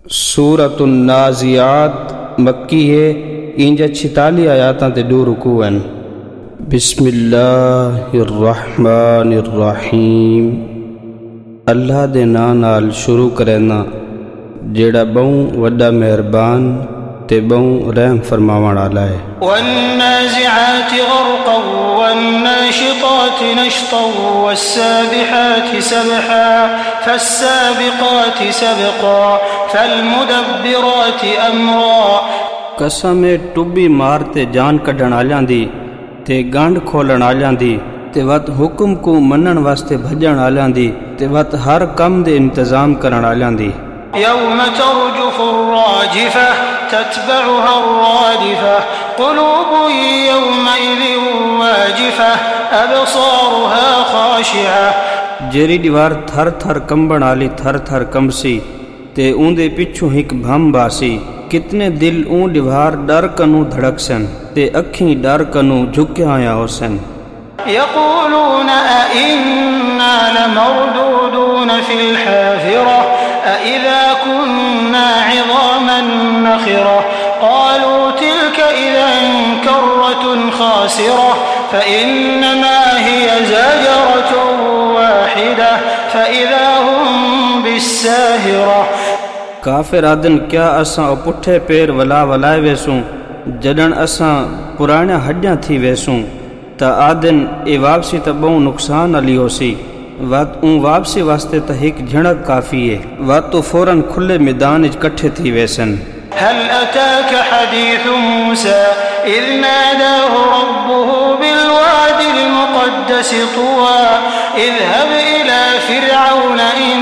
سورۃ النازعات مکی ہے، انجا 46 آیاتاں تے 2 رکوع ہیں۔ بسم اللہ الرحمن الرحیم، اللہ دے نام نال شروع کرینا جیڑا بہوں وڈا مہربان تے بہوں رحم فرماون والا ہے۔ والنازعات غرقا والناشطات نشطا والسابحات سبحا فالسابقات سبقا فالمدبرات امرا۔ قسم ٹبی مار تے جان کڈن والیاں دی تے گانڈ کھولن والیاں دی تے وت حکم کو منن واسطے بھجن والیاں دی تے وت ہر کم دے انتظام کرن والیاں دی۔ يوم ترجف الراجفة تتبعها الرادفة قلوب يومئذ واجفة أبصارها خاشعة۔ جیری دیوار تھر تھر کمبن والی تھر تھر کمسی تے اون دے پچھوں ہک بھم باسی، کتنے دل اون دیوار ڈر کنوں دھڑک سن تے اکھیں ڈر کنوں جھکیا ہویا ہو سن۔ يقولون أئنا لمردودون في الحافرة أإذا كنا عظاما نخرة قالوا تلك إذا كرة خاسرة فإنما هي زجرة واحدة فإذا هم بالساهرة۔ کافر آدن کیا اساں او پٹھے پیر ولا ولائے ویسوں جڈن اساں پرانے ہڈیاں تھی ویسوں تا آدن اے واپسی تا بہوں نقصان علی ہو سی، وقت اون واپسی واسطے تا ہک جھڑک کافی ہے، وقت تو فوراً کھلے میدان اچ کٹھے تھی ویسن۔ هل أتاك حديث موسى إذ ناداه ربه بالوادي المقدس طوى اذهب إلى فرعون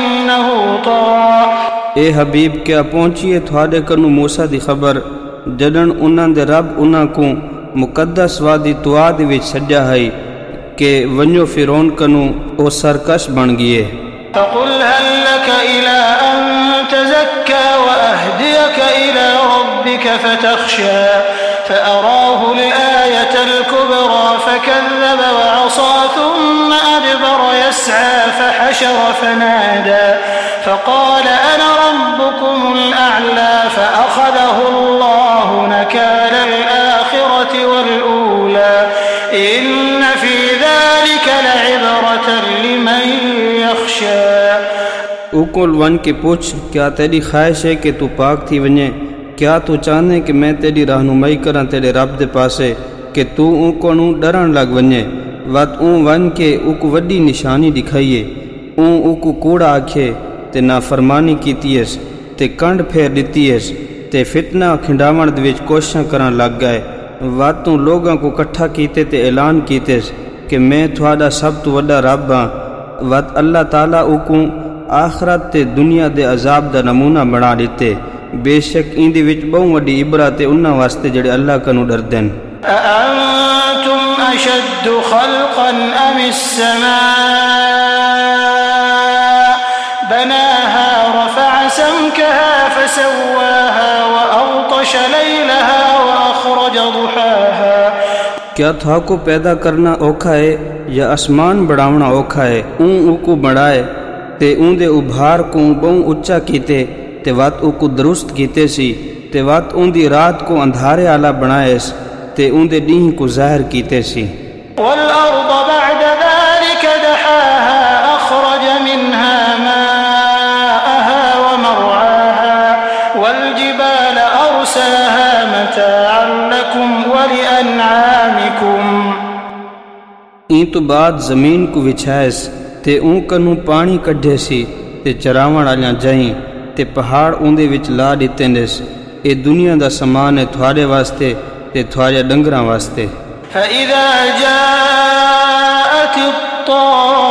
إنه طغى۔ اے حبیب کیا پہنچیے تھوڑے کنو موسیٰ دی خبر جدن انہاں دے رب انہاں کو مقدس وادی طوا دے وچ سجا ہے کہ ونجو فرعون کنو او سرکش بن گئے۔ فقل هل لك إلى أن تزكى وأهديك إلى ربك فتخشى فأراه الآية الكبرى فكذب وعصى ثم أدبر يسعى فحشر فنادى فقال أنا ربكم الأعلى فأخذه الله نكال الآخرة والأولى إن في ذلك لعبرة لمن يخشى۔ اوکل ون کے پوچھ کیا تیری خواہش ہے کہ تو پاک تھی ونجے، کیا تو چاہنے کہ میں تیری رہنمائی کراں تیرے رب دے پاسے کہ تو اوکو نو ڈرن لگ ونجے، وت اون ون کے اوکو وڈی نشانی دکھائیے، اون اوکو کوڑا آکھے تے نافرمانی کیتیس تے کنڈ پھیر دتیس تے فتنہ کھنڈاون دے وچ کوششاں کرن لگ گئے، وت تو لوگاں کو کٹھا کیتے تے اعلان کیتیس کہ میں تھوڑا سب تو وڈا رب ہاں، وت اللہ تعالیٰ اوکو آخرت تے دنیا دے عذاب دا نمونہ بنا دیتے، بے شک این دی وچ بہوں وڈی عبرت انہاں واسطے جڑے اللہ کنوں ڈردن۔ أأنتم أشد خلقا أم السماء بناها رفع سمكها فسواها وأغطش ليلها وأخرج ضحاها۔ کیا تھا کو پیدا کرنا اوکھا ہے یا آسمان بڑھاونا اوکھا ہے؟ اون کو بڑھائے تے اون دے ابھار کو بہوں اچا کیتے تے وات او کو درست کیتے سی تے وات اون دی رات کو اندھارے آلہ بنائیس تے اون دے ڈیہن کو ظاہر کیتے سی۔ والأرض بعد ذلك دحاها أخرج منها ماءها ومرعاها والجبال أرساها متاعا لكم ولأنعامكم۔ این تو بعد زمین کو وچھائیس تے اون کنوں پانی کڈھے سی تے چراون والیاں جائیں تے پہاڑ اون دے وچ لا دتے نس، اے دنیا دا سامان ہے تھوڑے واسطے تے تھوڑے ڈنگراں واسطے۔ فإذا جاءت الطامة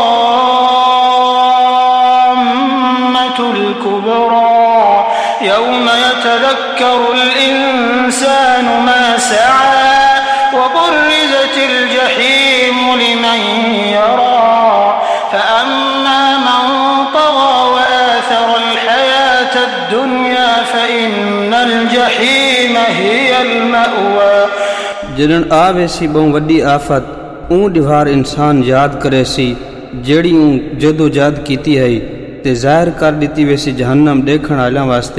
الكبرى يوم يتذكر الإنسان ما سعى وبرزت الجحيم لمن يرى فأما من طغى وآثر الحياة الدنيا فإن الجحيم هي المأوى۔ جنن آوے سی بہوں وڈی آفت اون دیوار انسان یاد کرے سی جیڑی اون جدو جہد کیتی ہے تے ظاہر کر دیتی ویسی جہنم دیکھن والیاں واسطے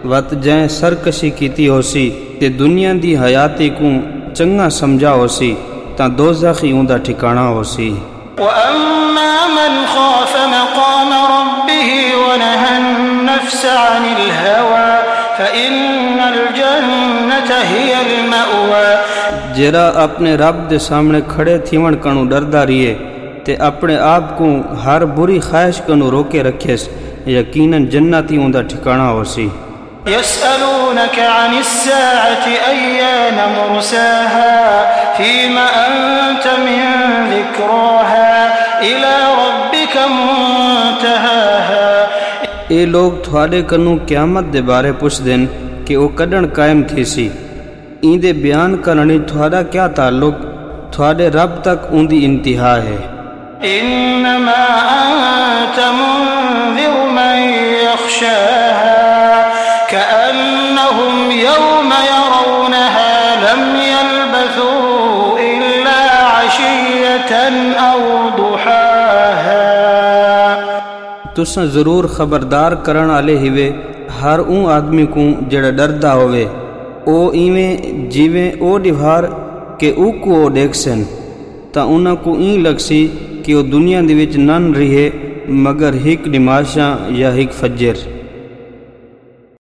وت جائیں سرکشی کیتی ہو سی تے دنیا دی حیاتی کو چنگا سمجھا ہو سی تاں دوزخی اوندا ٹھکانہ ہو سی۔ وَأَمَّا مَنْ خَافَ مَقَامَ رَبِّهِ وَنَهَى النَّفْسَ عَنِ الْهَوَى فَإِنَّ الْجَنَّةَ هِيَ الْمَأْوَى۔ جرا اپنے رب دے سامنے کھڑے تھیون کنو ڈردا رہیے تے اپنے آپ کو ہر بری خواہش کنو روکے رکھیس یقیناً جنتی اوندا ٹھکانہ ہو سی۔ يسألونك عن الساعة أيان مرساها فيم أنت من ذكراها إلى ربك منتهاها۔ اے لوگ تھوڑے کنو قیامت دے بارے پوچھ دین کہ او کڈن قائم تھی سی، این دے بیان کرنی تھوڑا کیا تعلق، تھوڑے رب تک اون دی انتہا ہے۔ إنما أنت منذر من يخشاها كأنهم يوم يرونها لم يلبثوا إلا عشية أو ضحاها۔ تساں ضرور خبردار کرن والے ہوئے ہر اون آدمی کو جڑا ڈردا ہوئے او ایویں جیویں او ڈیوار کہ او کو او دیکھ سن تا انہاں کو این لگ سی کہ وہ دنیا دے وچ نن رہے مگر ہک نماشاں یا ہک فجر۔